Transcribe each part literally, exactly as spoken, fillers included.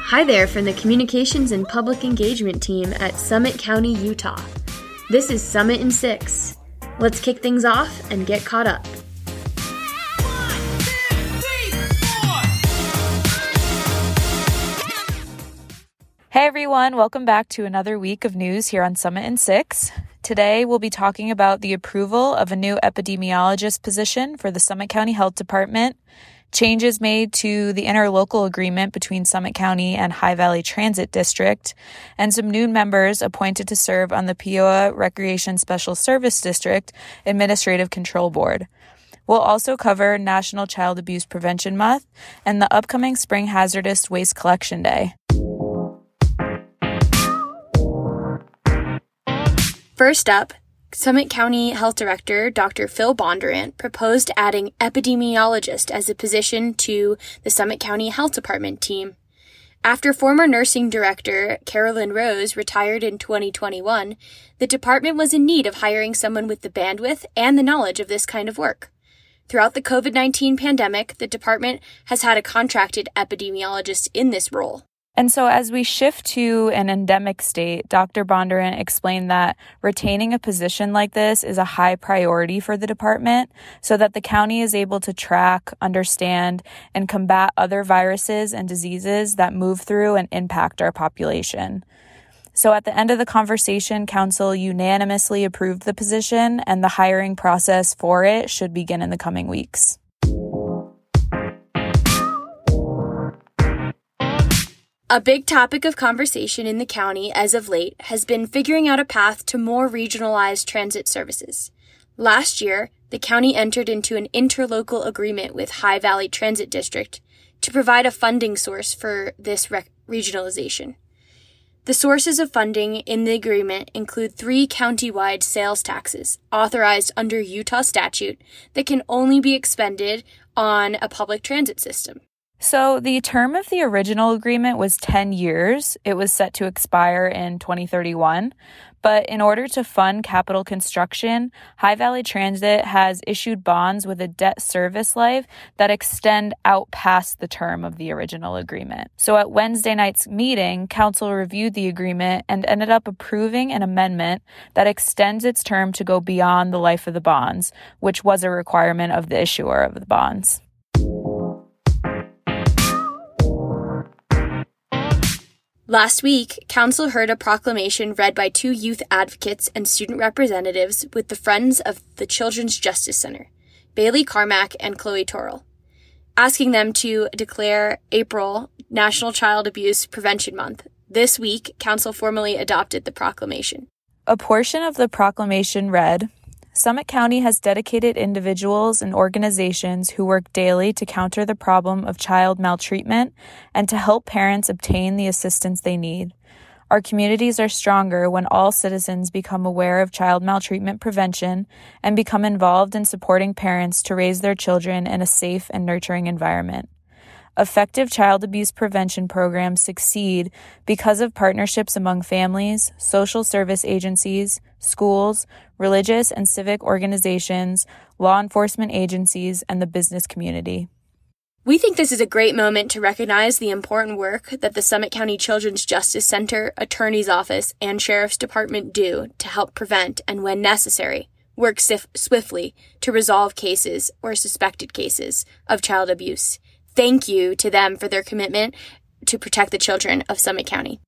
Hi there from the Communications and Public Engagement team at Summit County, Utah. This is Summit in Six. Let's kick things off and get caught up. Hey everyone, welcome back to another week of news here on Summit in Six. Today we'll be talking about the approval of a new epidemiologist position for the Summit County Health Department, changes made to the interlocal agreement between Summit County and High Valley Transit District, and some new members appointed to serve on the Peoa Recreation Special Service District Administrative Control Board. We'll also cover National Child Abuse Prevention Month and the upcoming Spring Hazardous Waste Collection Day. First up, Summit County Health Director Doctor Phil Bondurant proposed adding epidemiologist as a position to the Summit County Health Department team. After former nursing director Carolyn Rose retired in twenty twenty-one, the department was in need of hiring someone with the bandwidth and the knowledge of this kind of work. Throughout the covid nineteen pandemic, the department has had a contracted epidemiologist in this role. And so as we shift to an endemic state, Doctor Bondurant explained that retaining a position like this is a high priority for the department so that the county is able to track, understand, and combat other viruses and diseases that move through and impact our population. So at the end of the conversation, council unanimously approved the position, and the hiring process for it should begin in the coming weeks. A big topic of conversation in the county as of late has been figuring out a path to more regionalized transit services. Last year, the county entered into an interlocal agreement with High Valley Transit District to provide a funding source for this re- regionalization. The sources of funding in the agreement include three county-wide sales taxes authorized under Utah statute that can only be expended on a public transit system. So the term of the original agreement was ten years. It was set to expire in twenty thirty-one. But in order to fund capital construction, High Valley Transit has issued bonds with a debt service life that extend out past the term of the original agreement. So at Wednesday night's meeting, council reviewed the agreement and ended up approving an amendment that extends its term to go beyond the life of the bonds, which was a requirement of the issuer of the bonds. Last week, council heard a proclamation read by two youth advocates and student representatives with the Friends of the Children's Justice Center, Bailey Carmack and Chloe Torrell, asking them to declare April National Child Abuse Prevention Month. This week, council formally adopted the proclamation. A portion of the proclamation read, Summit County has dedicated individuals and organizations who work daily to counter the problem of child maltreatment and to help parents obtain the assistance they need. Our communities are stronger when all citizens become aware of child maltreatment prevention and become involved in supporting parents to raise their children in a safe and nurturing environment. Effective child abuse prevention programs succeed because of partnerships among families, social service agencies, schools, religious and civic organizations, law enforcement agencies, and the business community. We think this is a great moment to recognize the important work that the Summit County Children's Justice Center, Attorney's Office, and Sheriff's Department do to help prevent and, when necessary, work sif- swiftly to resolve cases or suspected cases of child abuse. Thank you to them for their commitment to protect the children of Summit County.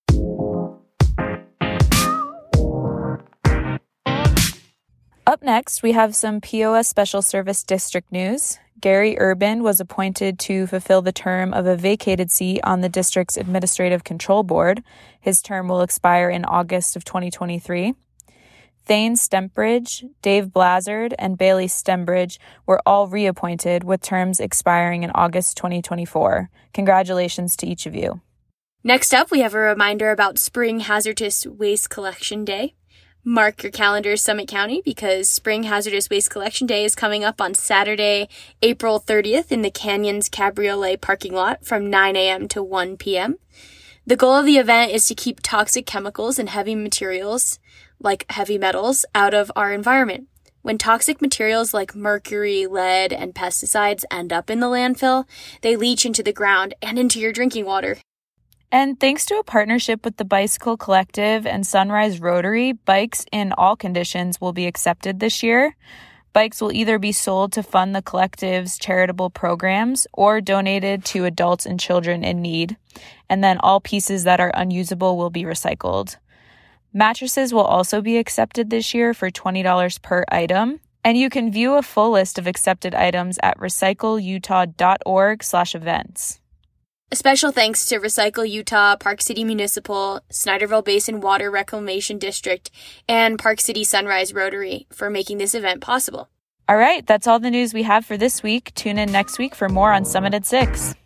Up next, we have some Peoa Special Service District news. Gary Urban was appointed to fulfill the term of a vacated seat on the district's Administrative Control Board. His term will expire in August of twenty twenty-three. Thane Stembridge, Dave Blazard, and Bailey Stembridge were all reappointed with terms expiring in August twenty twenty-four. Congratulations to each of you. Next up, we have a reminder about Spring Hazardous Waste Collection Day. Mark your calendars, Summit County, because Spring Hazardous Waste Collection Day is coming up on Saturday, April thirtieth in the Canyons Cabriolet parking lot from nine a.m. to one p.m. The goal of the event is to keep toxic chemicals and heavy materials, like heavy metals, out of our environment. When toxic materials like mercury, lead, and pesticides end up in the landfill, they leach into the ground and into your drinking water. And thanks to a partnership with the Bicycle Collective and Sunrise Rotary, bikes in all conditions will be accepted this year. Bikes will either be sold to fund the collective's charitable programs or donated to adults and children in need. And then all pieces that are unusable will be recycled. Mattresses will also be accepted this year for twenty dollars per item. And you can view a full list of accepted items at recycleutah.org slash events. A special thanks to Recycle Utah, Park City Municipal, Snyderville Basin Water Reclamation District, and Park City Sunrise Rotary for making this event possible. All right, that's all the news we have for this week. Tune in next week for more on Summit at six.